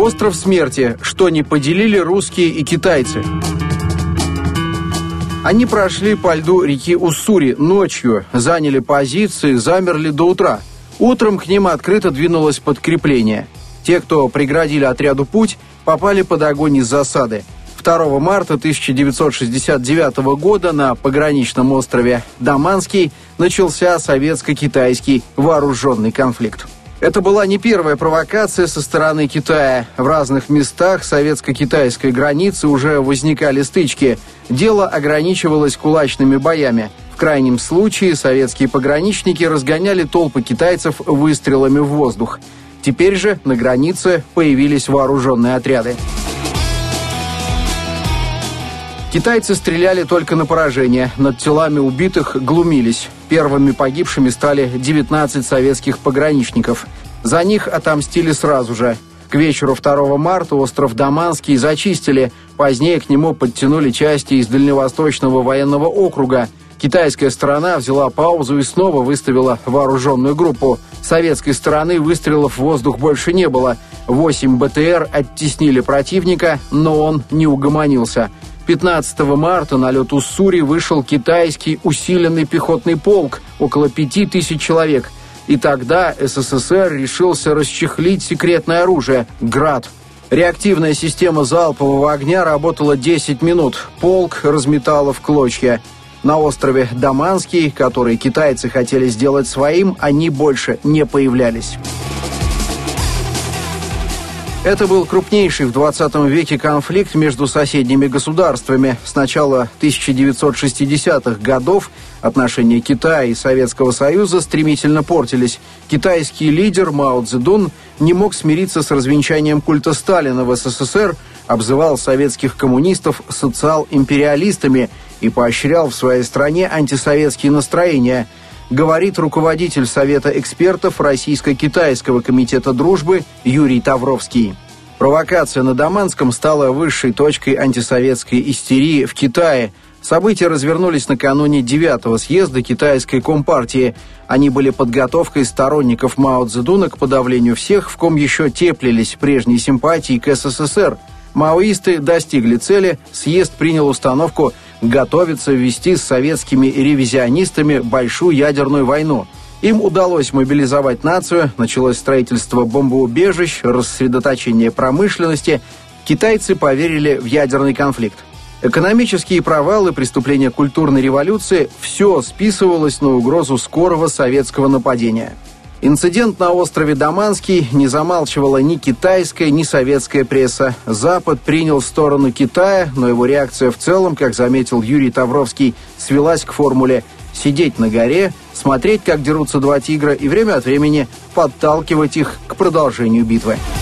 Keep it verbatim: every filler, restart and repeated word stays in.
Остров смерти, что не поделили русские и китайцы. Они прошли по льду реки Уссури ночью, заняли позиции, замерли до утра. Утром к ним открыто двинулось подкрепление. Те, кто преградили отряду путь, попали под огонь из засады. второго марта тысяча девятьсот шестьдесят девятого года на пограничном острове Даманский начался советско-китайский вооруженный конфликт. Это была не первая провокация со стороны Китая. В разных местах советско-китайской границы уже возникали стычки. Дело ограничивалось кулачными боями. В крайнем случае советские пограничники разгоняли толпы китайцев выстрелами в воздух. Теперь же на границе появились вооруженные отряды. Китайцы стреляли только на поражение, над телами убитых глумились. Первыми погибшими стали девятнадцать советских пограничников. За них отомстили сразу же. К вечеру второго марта остров Даманский зачистили. Позднее к нему подтянули части из Дальневосточного военного округа. Китайская сторона взяла паузу и снова выставила вооруженную группу. С советской стороны выстрелов в воздух больше не было. Восемь БТР оттеснили противника, но он не угомонился. пятнадцатого марта на лед Уссури вышел китайский усиленный пехотный полк, около пяти тысяч человек. И тогда СССР решился расчехлить секретное оружие – «Град». Реактивная система залпового огня работала десять минут. Полк разметало в клочья. На острове Даманский, который китайцы хотели сделать своим, они больше не появлялись. Это был крупнейший в двадцатом веке конфликт между соседними государствами. С начала тысяча девятьсот шестидесятых годов отношения Китая и Советского Союза стремительно портились. Китайский лидер Мао Цзэдун не мог смириться с развенчанием культа Сталина в СССР, обзывал советских коммунистов социал-империалистами и поощрял в своей стране антисоветские настроения. Говорит руководитель Совета экспертов Российско-Китайского комитета дружбы Юрий Тавровский. Провокация на Даманском стала высшей точкой антисоветской истерии в Китае. События развернулись накануне девятого съезда Китайской Компартии. Они были подготовкой сторонников Мао Цзэдуна к подавлению всех, в ком еще теплились прежние симпатии к СССР. Маоисты достигли цели, съезд принял установку готовиться ввести с советскими ревизионистами большую ядерную войну. Им удалось мобилизовать нацию, началось строительство бомбоубежищ, рассредоточение промышленности. Китайцы поверили в ядерный конфликт. Экономические провалы, преступления культурной революции – все списывалось на угрозу скорого советского нападения. Инцидент на острове Даманский не замалчивала ни китайская, ни советская пресса. Запад принял сторону Китая, но его реакция в целом, как заметил Юрий Тавровский, свелась к формуле «сидеть на горе», смотреть, как дерутся два тигра, и время от времени подталкивать их к продолжению битвы.